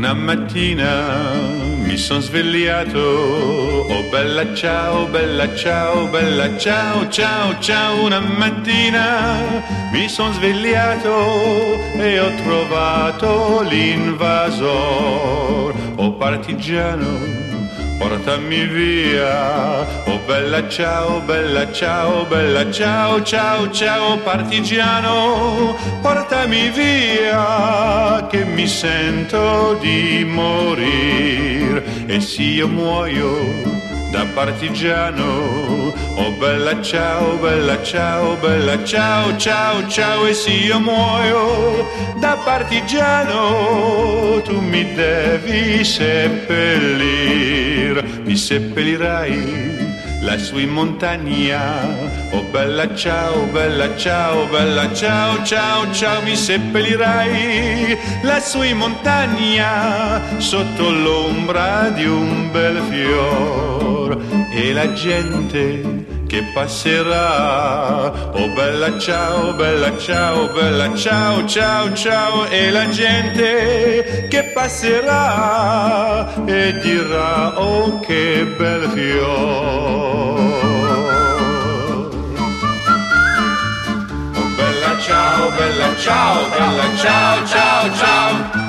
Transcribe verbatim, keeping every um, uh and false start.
Una mattina mi son svegliato, oh bella ciao, bella ciao, bella ciao, ciao, ciao. Una mattina mi son svegliato e ho trovato l'invasor, oh partigiano, portami via, oh bella ciao, bella ciao, bella ciao, ciao, ciao, partigiano, portami via, che mi sento di morir, e se io muoio da partigiano, oh bella ciao, bella ciao, bella ciao, ciao, ciao, e se io muoio da partigiano, tu mi devi seppellir, mi seppellirai lassù in montagna, oh bella ciao, bella ciao, bella ciao, ciao, ciao, mi seppellirai lassù in montagna, sotto l'ombra di un bel fior, e la gente che passerà, oh bella ciao, bella ciao, bella ciao, ciao, ciao, e la gente che passerà e dirà, oh che bel fior. Oh bella ciao, bella ciao, bella ciao, ciao, ciao.